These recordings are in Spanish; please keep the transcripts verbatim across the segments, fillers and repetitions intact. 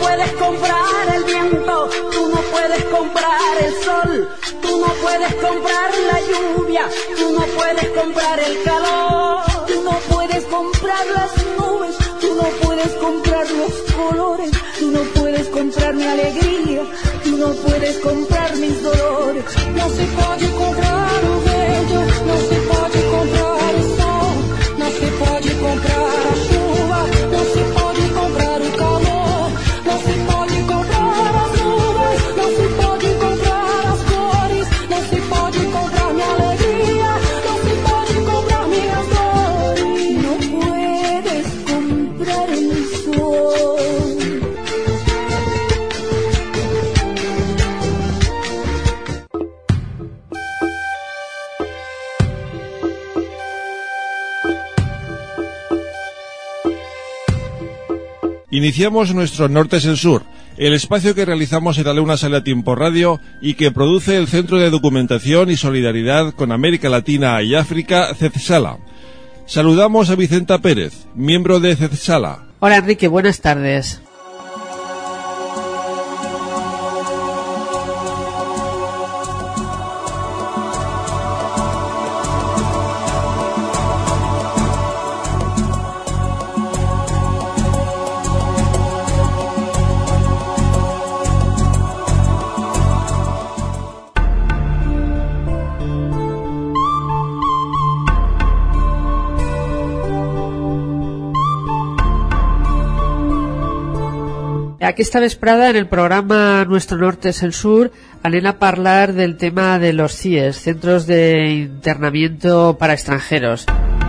puedes comprar el viento, tú no puedes comprar el sol, tú no puedes comprar la lluvia, tú no puedes comprar el calor, tú no puedes comprar las nubes, tú no puedes comprar los colores, tú no puedes comprar mi alegría, tú no puedes comprar mis dolores. No se pode comprar o verde, não se pode comprar o sol, não se pode comprar a chuva, não se pode comprar o calor, não se pode comprar as nuvens, não se pode comprar as cores, não se pode comprar minha alegria, não se pode comprar minhas dores. Não puedes comprar el sol. Iniciamos nuestro Norte es el Sur, el espacio que realizamos en la Luna Sale a Tiempo Radio y que produce el Centro de Documentación y Solidaridad con América Latina y África, CEDSALA. Saludamos a Vicenta Pérez, miembro de CEDSALA. Hola Enrique, buenas tardes. Aquesta vesprada, en el programa Nuestro Norte es el Sur, anem a parlar del tema de los C I E S, Centros de Internamiento para Extranjeros.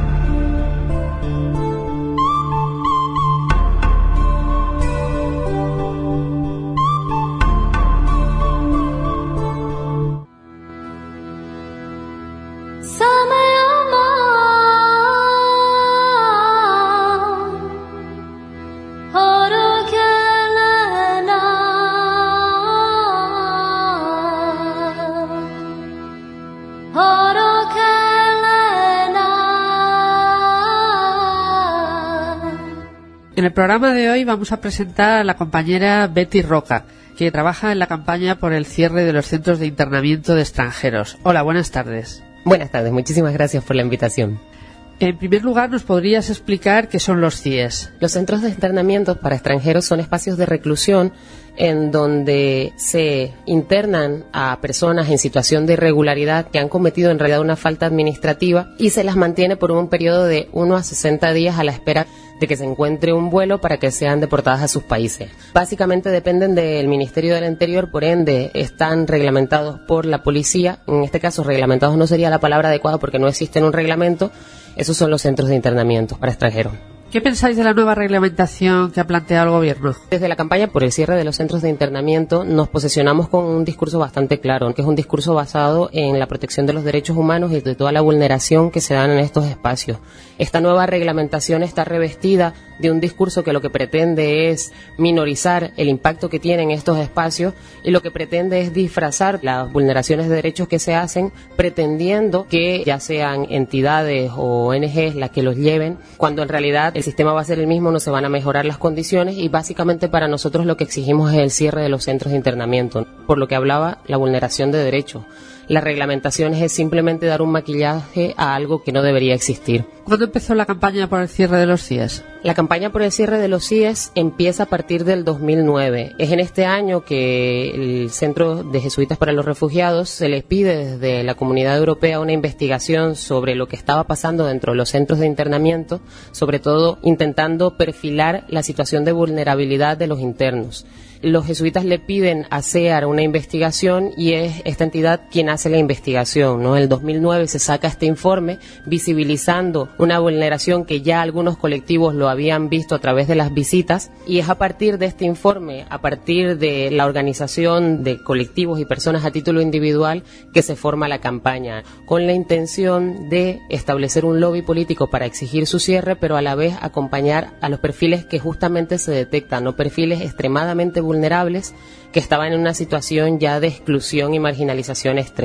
En el programa de hoy vamos a presentar a la compañera Betty Roca, que trabaja en la campaña por el cierre de los centros de internamiento de extranjeros. Hola, buenas tardes. Buenas tardes, muchísimas gracias por la invitación. En primer lugar, ¿nos podrías explicar qué son los C I E S? Los centros de internamiento para extranjeros son espacios de reclusión en donde se internan a personas en situación de irregularidad que han cometido en realidad una falta administrativa y se las mantiene por un periodo de uno a sesenta días a la espera de que se encuentre un vuelo para que sean deportadas a sus países. Básicamente dependen del Ministerio del Interior, por ende están reglamentados por la policía. En este caso, reglamentados no sería la palabra adecuada porque no existe un reglamento. Esos son los centros de internamiento para extranjeros. ¿Qué pensáis de la nueva reglamentación que ha planteado el gobierno? Desde la campaña por el cierre de los centros de internamiento nos posicionamos con un discurso bastante claro, que es un discurso basado en la protección de los derechos humanos y de toda la vulneración que se dan en estos espacios. Esta nueva reglamentación está revestida de un discurso que lo que pretende es minorizar el impacto que tienen estos espacios y lo que pretende es disfrazar las vulneraciones de derechos que se hacen pretendiendo que ya sean entidades o O N Ges las que los lleven, cuando en realidad el sistema va a ser el mismo, no se van a mejorar las condiciones y básicamente para nosotros lo que exigimos es el cierre de los centros de internamiento, por lo que hablaba la vulneración de derechos. Las reglamentaciones es simplemente dar un maquillaje a algo que no debería existir. ¿Cuándo empezó la campaña por el cierre de los C I E S? La campaña por el cierre de los C I E S empieza a partir del dos mil nueve. Es en este año que el Centro de Jesuitas para los Refugiados se les pide desde la Comunidad Europea una investigación sobre lo que estaba pasando dentro de los centros de internamiento, sobre todo intentando perfilar la situación de vulnerabilidad de los internos. Los jesuitas le piden a C E A R una investigación y es esta entidad quien hace la investigación, ¿no? En el dos mil nueve se saca este informe visibilizando una vulneración que ya algunos colectivos lo habían visto a través de las visitas y es a partir de este informe, a partir de la organización de colectivos y personas a título individual que se forma la campaña con la intención de establecer un lobby político para exigir su cierre, pero a la vez acompañar a los perfiles que justamente se detectan, ¿no? Perfiles extremadamente vulnerables que estaban en una situación ya de exclusión y marginalización extrema.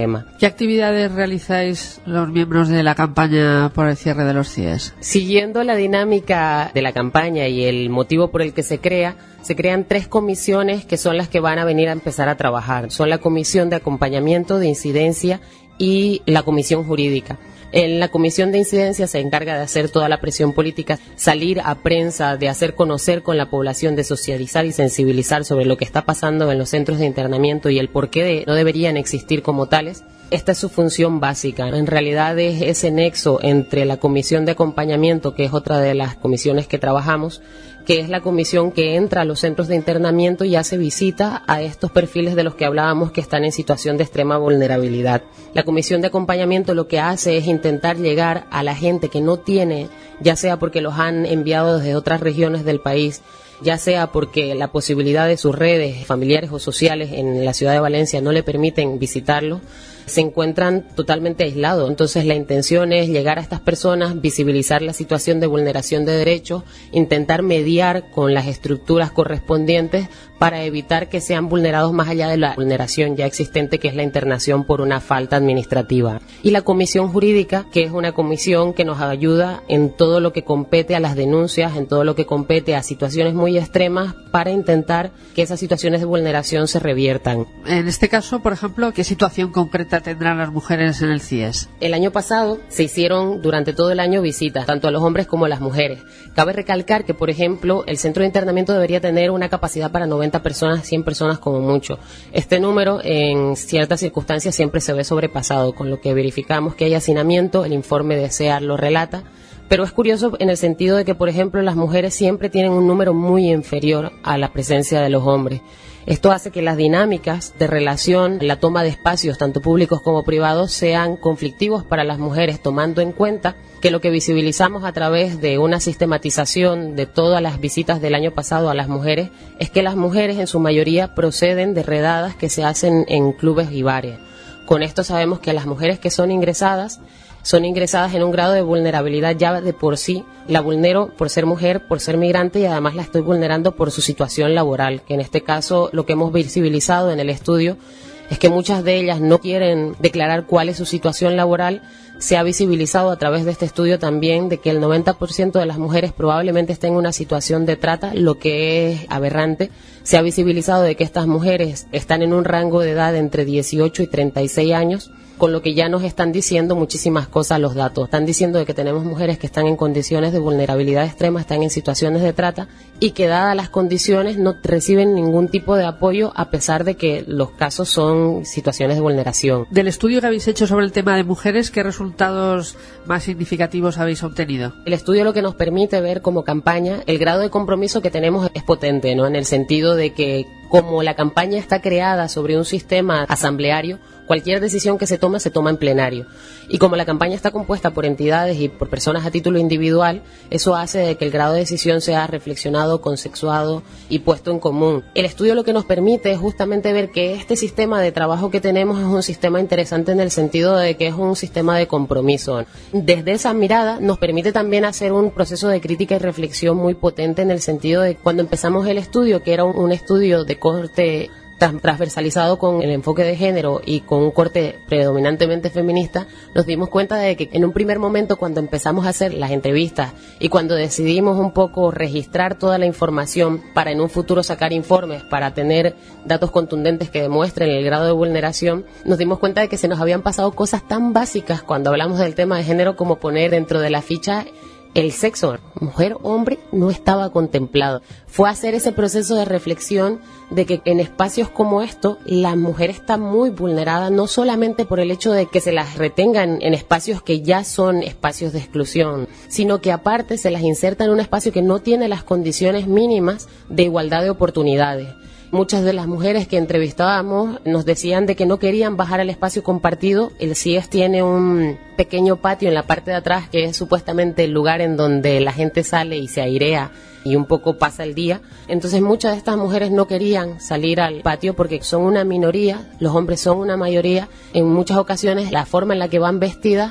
problema. ¿Qué actividades realizáis los miembros de la campaña por el cierre de los C I E S? Siguiendo la dinámica de la campaña y el motivo por el que se crea, se crean tres comisiones que son las que van a venir a empezar a trabajar. Son la Comisión de Acompañamiento, de Incidencia y la Comisión Jurídica. En la Comisión de Incidencia se encarga de hacer toda la presión política, salir a prensa, de hacer conocer con la población, de socializar y sensibilizar sobre lo que está pasando en los centros de internamiento y el por qué de, no deberían existir como tales. Esta es su función básica. En realidad es ese nexo entre la Comisión de Acompañamiento, que es otra de las comisiones que trabajamos, que es la comisión que entra a los centros de internamiento y hace visita a estos perfiles de los que hablábamos que están en situación de extrema vulnerabilidad. La comisión de acompañamiento lo que hace es intentar llegar a la gente que no tiene, ya sea porque los han enviado desde otras regiones del país, ya sea porque la posibilidad de sus redes familiares o sociales en la ciudad de Valencia no le permiten visitarlo, se encuentran totalmente aislados. Entonces la intención es llegar a estas personas, visibilizar la situación de vulneración de derechos, intentar mediar con las estructuras correspondientes para evitar que sean vulnerados más allá de la vulneración ya existente, que es la internación por una falta administrativa. Y la comisión jurídica, que es una comisión que nos ayuda en todo lo que compete a las denuncias, en todo lo que compete a situaciones muy extremas, para intentar que esas situaciones de vulneración se reviertan. En este caso, por ejemplo, ¿qué situación concreta tendrán las mujeres en el C I E S? El año pasado se hicieron durante todo el año visitas, tanto a los hombres como a las mujeres. Cabe recalcar que, por ejemplo, el centro de internamiento debería tener una capacidad para noventa personas, cien personas como mucho. Este número en ciertas circunstancias siempre se ve sobrepasado, con lo que verificamos que hay hacinamiento, el informe de C E A R lo relata, pero es curioso en el sentido de que, por ejemplo, las mujeres siempre tienen un número muy inferior a la presencia de los hombres. Esto hace que las dinámicas de relación, la toma de espacios, tanto públicos como privados, sean conflictivos para las mujeres, tomando en cuenta que lo que visibilizamos a través de una sistematización de todas las visitas del año pasado a las mujeres es que las mujeres en su mayoría proceden de redadas que se hacen en clubes y bares. Con esto sabemos que las mujeres que son ingresadas son ingresadas en un grado de vulnerabilidad ya de por sí. La vulnero por ser mujer, por ser migrante, y además la estoy vulnerando por su situación laboral, que en este caso lo que hemos visibilizado en el estudio es que muchas de ellas no quieren declarar cuál es su situación laboral. Se ha visibilizado a través de este estudio también de que el noventa por ciento de las mujeres probablemente estén en una situación de trata, lo que es aberrante. Se ha visibilizado de que estas mujeres están en un rango de edad entre dieciocho y treinta y seis años, con lo que ya nos están diciendo muchísimas cosas los datos. Están diciendo de que tenemos mujeres que están en condiciones de vulnerabilidad extrema, están en situaciones de trata y que dadas las condiciones no reciben ningún tipo de apoyo, a pesar de que los casos son situaciones de vulneración. Del estudio que habéis hecho sobre el tema de mujeres, ¿qué resultados más significativos habéis obtenido? El estudio lo que nos permite ver como campaña, el grado de compromiso que tenemos es potente, ¿no? En el sentido de que como la campaña está creada sobre un sistema asambleario, cualquier decisión que se toma, se toma en plenario. Y como la campaña está compuesta por entidades y por personas a título individual, eso hace de que el grado de decisión sea reflexionado, consensuado y puesto en común. El estudio lo que nos permite es justamente ver que este sistema de trabajo que tenemos es un sistema interesante en el sentido de que es un sistema de compromiso. Desde esa mirada nos permite también hacer un proceso de crítica y reflexión muy potente, en el sentido de cuando empezamos el estudio, que era un, un estudio de corte transversalizado con el enfoque de género y con un corte predominantemente feminista, nos dimos cuenta de que en un primer momento, cuando empezamos a hacer las entrevistas y cuando decidimos un poco registrar toda la información para en un futuro sacar informes, para tener datos contundentes que demuestren el grado de vulneración, nos dimos cuenta de que se nos habían pasado cosas tan básicas cuando hablamos del tema de género como poner dentro de la ficha el sexo, mujer, hombre, no estaba contemplado. Fue hacer ese proceso de reflexión de que en espacios como estos la mujer está muy vulnerada, no solamente por el hecho de que se las retengan en espacios que ya son espacios de exclusión, sino que aparte se las inserta en un espacio que no tiene las condiciones mínimas de igualdad de oportunidades. Muchas de las mujeres que entrevistábamos nos decían de que no querían bajar al espacio compartido. El C I E S tiene un pequeño patio en la parte de atrás que es supuestamente el lugar en donde la gente sale y se airea y un poco pasa el día. Entonces muchas de estas mujeres no querían salir al patio porque son una minoría, los hombres son una mayoría. En muchas ocasiones la forma en la que van vestidas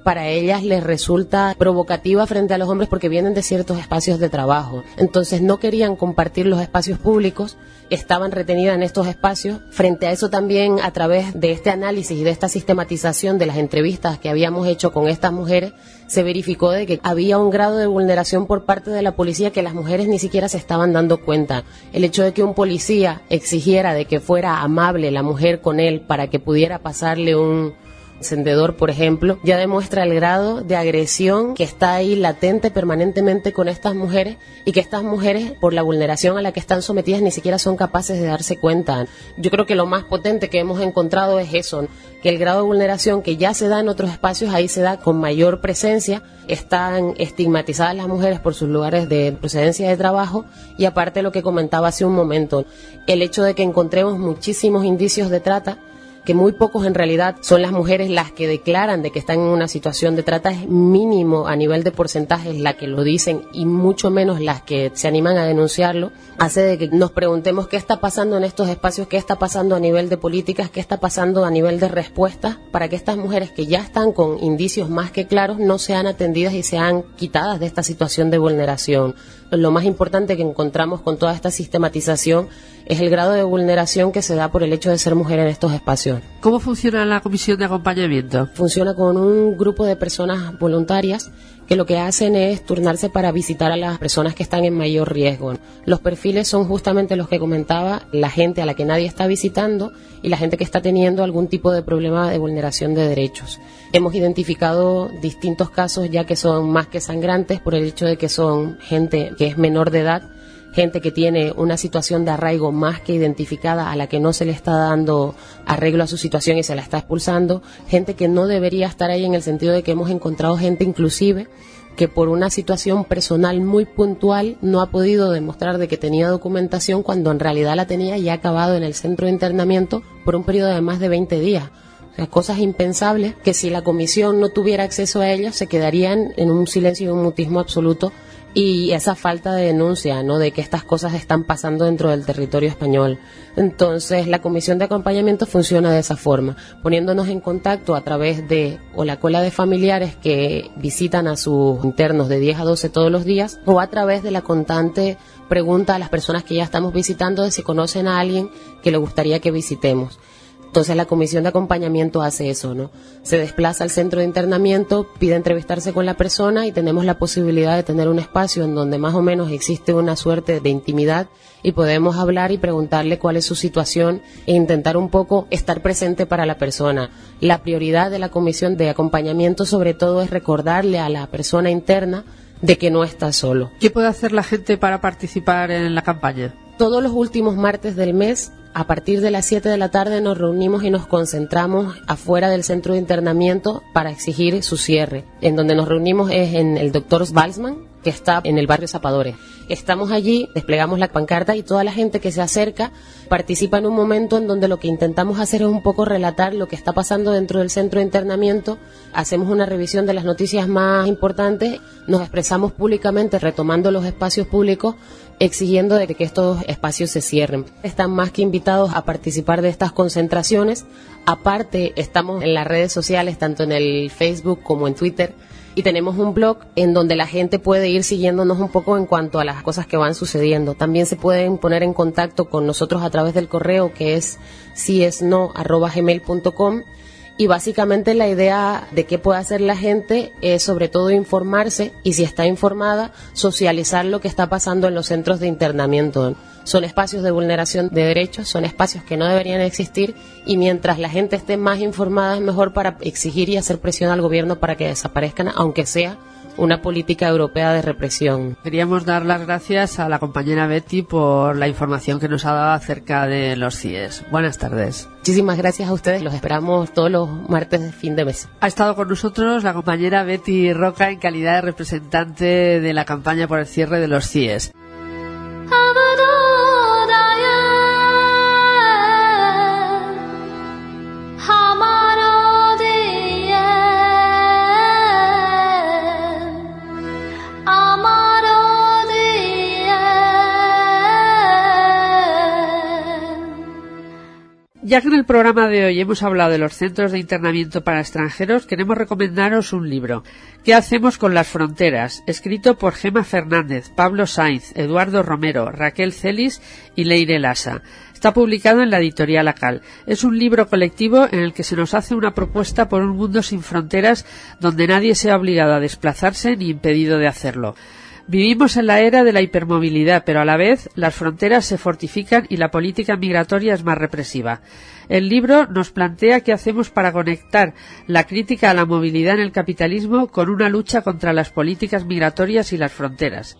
para ellas les resulta provocativa frente a los hombres porque vienen de ciertos espacios de trabajo. Entonces no querían compartir los espacios públicos, estaban retenidas en estos espacios. Frente a eso también, a través de este análisis y de esta sistematización de las entrevistas que habíamos hecho con estas mujeres, se verificó de que había un grado de vulneración por parte de la policía que las mujeres ni siquiera se estaban dando cuenta. El hecho de que un policía exigiera de que fuera amable la mujer con él para que pudiera pasarle un encendedor, por ejemplo, ya demuestra el grado de agresión que está ahí latente permanentemente con estas mujeres, y que estas mujeres, por la vulneración a la que están sometidas, ni siquiera son capaces de darse cuenta. Yo creo que lo más potente que hemos encontrado es eso, que el grado de vulneración que ya se da en otros espacios, ahí se da con mayor presencia. Están estigmatizadas las mujeres por sus lugares de procedencia de trabajo, y aparte lo que comentaba hace un momento, el hecho de que encontremos muchísimos indicios de trata, que muy pocos en realidad son las mujeres las que declaran de que están en una situación de trata, es mínimo a nivel de porcentajes la que lo dicen y mucho menos las que se animan a denunciarlo, hace de que nos preguntemos qué está pasando en estos espacios, qué está pasando a nivel de políticas, qué está pasando a nivel de respuestas, para que estas mujeres que ya están con indicios más que claros no sean atendidas y sean quitadas de esta situación de vulneración. Lo más importante que encontramos con toda esta sistematización es el grado de vulneración que se da por el hecho de ser mujer en estos espacios. ¿Cómo funciona la comisión de acompañamiento? Funciona con un grupo de personas voluntarias que lo que hacen es turnarse para visitar a las personas que están en mayor riesgo. Los perfiles son justamente los que comentaba, la gente a la que nadie está visitando y la gente que está teniendo algún tipo de problema de vulneración de derechos. Hemos identificado distintos casos ya que son más que sangrantes por el hecho de que son gente que es menor de edad, gente que tiene una situación de arraigo más que identificada, a la que no se le está dando arreglo a su situación y se la está expulsando, gente que no debería estar ahí, en el sentido de que hemos encontrado gente inclusive que por una situación personal muy puntual no ha podido demostrar de que tenía documentación cuando en realidad la tenía y ha acabado en el centro de internamiento por un periodo de más de veinte días. O sea, cosas impensables que si la comisión no tuviera acceso a ellas se quedarían en un silencio y un mutismo absoluto. Y esa falta de denuncia, ¿no?, de que estas cosas están pasando dentro del territorio español. Entonces, la comisión de acompañamiento funciona de esa forma, poniéndonos en contacto a través de o la cola de familiares que visitan a sus internos de diez a doce todos los días, o a través de la constante pregunta a las personas que ya estamos visitando de si conocen a alguien que le gustaría que visitemos. Entonces la comisión de acompañamiento hace eso, ¿no? Se desplaza al centro de internamiento, pide entrevistarse con la persona y tenemos la posibilidad de tener un espacio en donde más o menos existe una suerte de intimidad y podemos hablar y preguntarle cuál es su situación e intentar un poco estar presente para la persona. La prioridad de la comisión de acompañamiento sobre todo es recordarle a la persona interna de que no está solo. ¿Qué puede hacer la gente para participar en la campaña? Todos los últimos martes del mes, a partir de las siete de la tarde, nos reunimos y nos concentramos afuera del centro de internamiento para exigir su cierre. En donde nos reunimos es en el doctor Balsman, que está en el barrio Zapadores. Estamos allí, desplegamos la pancarta y toda la gente que se acerca participa en un momento en donde lo que intentamos hacer es un poco relatar lo que está pasando dentro del centro de internamiento. Hacemos una revisión de las noticias más importantes, nos expresamos públicamente retomando los espacios públicos, exigiendo de que estos espacios se cierren. Están más que invitados a participar de estas concentraciones. Aparte, estamos en las redes sociales, tanto en el Facebook como en Twitter, y tenemos un blog en donde la gente puede ir siguiéndonos un poco en cuanto a las cosas que van sucediendo. También se pueden poner en contacto con nosotros a través del correo, que es si es no arroba gmail punto com. Y básicamente la idea de qué puede hacer la gente es sobre todo informarse y, si está informada, socializar lo que está pasando en los centros de internamiento. Son espacios de vulneración de derechos, son espacios que no deberían existir, y mientras la gente esté más informada es mejor para exigir y hacer presión al gobierno para que desaparezcan, aunque sea una política europea de represión. Queríamos dar las gracias a la compañera Betty por la información que nos ha dado acerca de los C I E S. Buenas tardes. Muchísimas gracias a ustedes, los esperamos todos los martes de fin de mes. Ha estado con nosotros la compañera Betty Roca en calidad de representante de la campaña por el cierre de los C I E S. ya que en el programa de hoy hemos hablado de los centros de internamiento para extranjeros, queremos recomendaros un libro, ¿Qué hacemos con las fronteras?, escrito por Gema Fernández, Pablo Sainz, Eduardo Romero, Raquel Celis y Leire Lasa. Está publicado en la editorial Acal. Es un libro colectivo en el que se nos hace una propuesta por un mundo sin fronteras donde nadie sea obligado a desplazarse ni impedido de hacerlo. Vivimos en la era de la hipermovilidad, pero a la vez las fronteras se fortifican y la política migratoria es más represiva. El libro nos plantea qué hacemos para conectar la crítica a la movilidad en el capitalismo con una lucha contra las políticas migratorias y las fronteras.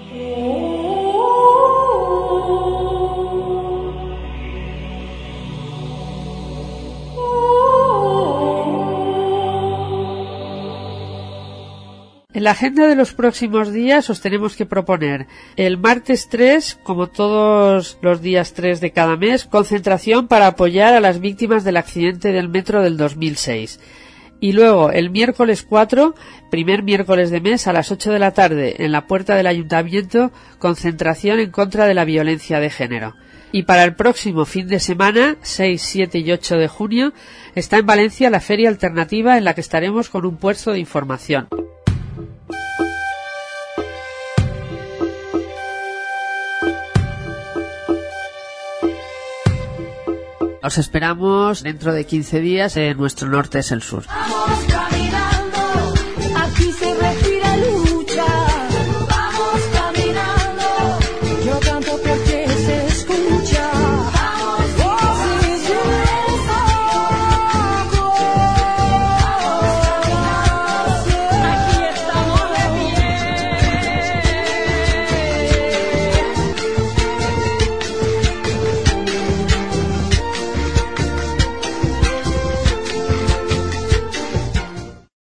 En la agenda de los próximos días os tenemos que proponer el martes tres, como todos los días tres de cada mes, concentración para apoyar a las víctimas del accidente del metro del dos mil seis. Y luego el miércoles cuatro, primer miércoles de mes, a las ocho de la tarde, en la puerta del ayuntamiento, concentración en contra de la violencia de género. Y para el próximo fin de semana, seis, siete y ocho de junio, está en Valencia la Feria Alternativa, en la que estaremos con un puesto de información. Os esperamos dentro de quince días en nuestro Norte es el Sur.